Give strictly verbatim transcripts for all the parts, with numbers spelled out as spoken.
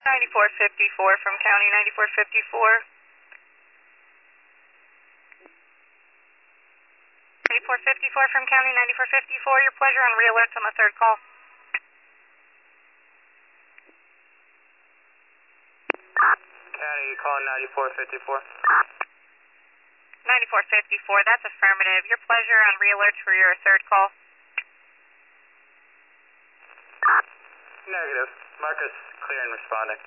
ninety-four fifty-four from County ninety-four fifty-four. ninety-four fifty-four from County ninety-four fifty-four. Your pleasure on re-alerts on the third call. County, you calling ninety-four fifty-four? ninety-four fifty-four, that's affirmative. Your pleasure on re-alerts for your third call. Negative. Marcus, clear and responding.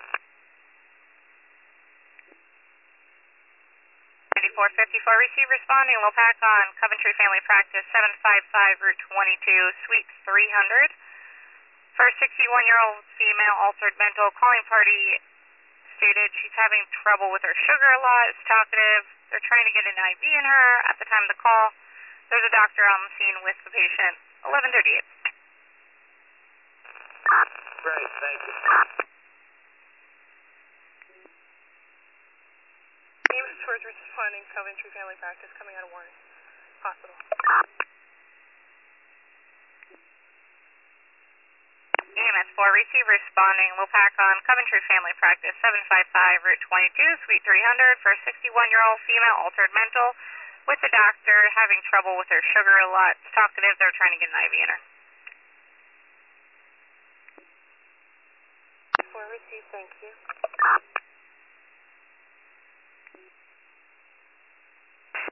ninety-four fifty-four, receive responding. We'll pack on Coventry Family Practice seven five five, Route twenty-two, Suite three hundred. For a sixty-one-year-old female, altered mental, calling party stated she's having trouble with her sugar a lot, is talkative. They're trying to get an I V in her at the time of the call. There's a doctor on the scene with the patient. eleven thirty-eight. Great, thank you. Ames towards responding, Coventry Family Practice, coming out of Warren Hospital. E M S four, receive responding. We'll pack on Coventry Family Practice seven five five, Route twenty-two, Suite three hundred for a sixty-one-year-old female, altered mental, with the doctor having trouble with her sugar a lot. It's talkative. They're trying to get an I V in her. four, receive, thank you.